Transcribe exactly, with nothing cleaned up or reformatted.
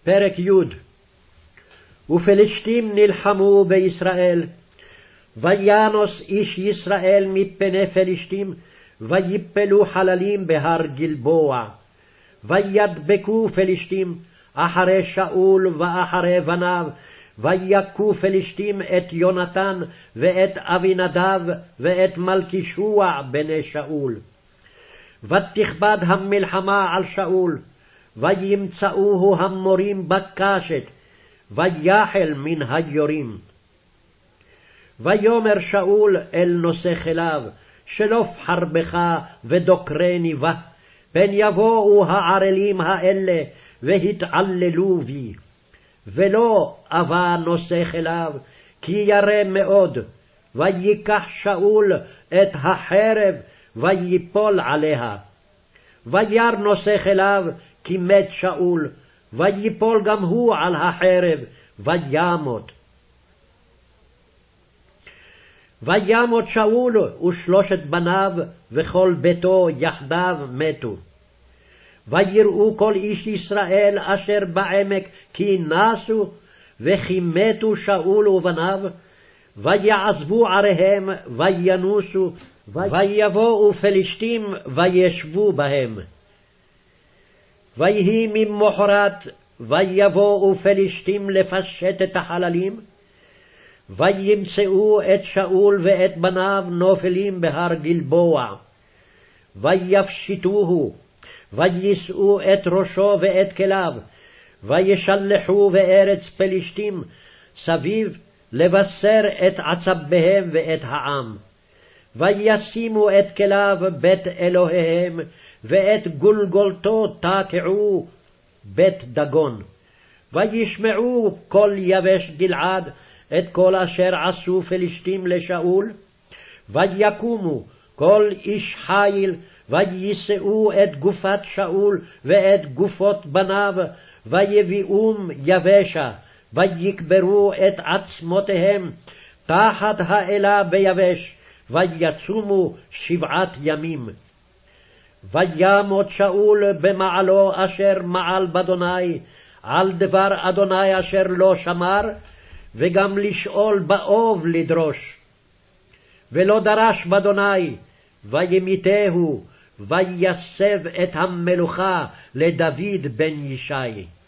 פרק י' ופלשתים נלחמו בישראל, וינוס איש ישראל מפני פלשתים, ויפלו חללים בהר גלבוע. וידבקו פלשתים אחרי שאול ואחרי בניו, ויכו פלשתים את יונתן ואת אבינדב ואת מלכישוע בני שאול. ותכבד המלחמה על שאול, וימצאוהו המורים בקשת, ויחל מן היורים. ויאמר שאול אל נושא כליו, שלוף חרבך ודוקרני בה, פן יבואו הערלים האלה והתעללו בי. ולא אבה נושא כליו, כי ירא מאוד, ויקח שאול את החרב ויפול עליה. וירא נושא כליו, כי מת שאול, ויפול גם הוא על החרב, וימות. וימות שאול ושלושת בניו וכל ביתו יחדיו מתו. ויראו כל איש ישראל אשר בעמק כי נסו, וכי מתו שאול ובניו, ויעזבו עריהם וינוסו, ויבואו פלשתים וישבו בהם. ויהי ממחרת, ויבואו פלשתים לפשט את החללים, וימצאו את שאול ואת בניו נופלים בהר גלבוע. ויפשיטוהו, ויישאו את ראשו ואת כליו, וישלחו בארץ פלשתים סביב לבשר את עצביהם ואת העם. וישימו את כליו בית אלוהיהם, ואת גולגולתו תקעו בית דגון. וישמעו כל יבש גלעד את כל אשר עשו פלשתים לשאול, ויקומו כל איש חיל, ויישאו את גופת שאול ואת גופות בניו, ויביאום יבשה, ויקברו את עצמותיהם תחת האלה ביבש, ויצומו שבעת ימים. וימות שאול במעלו אשר מעל באדוני, על דבר אדוני אשר לא שמר, וגם לשאול באוב לדרוש. ולא דרש באדוני, וימיתהו, ויסב את המלוכה לדוד בן ישי.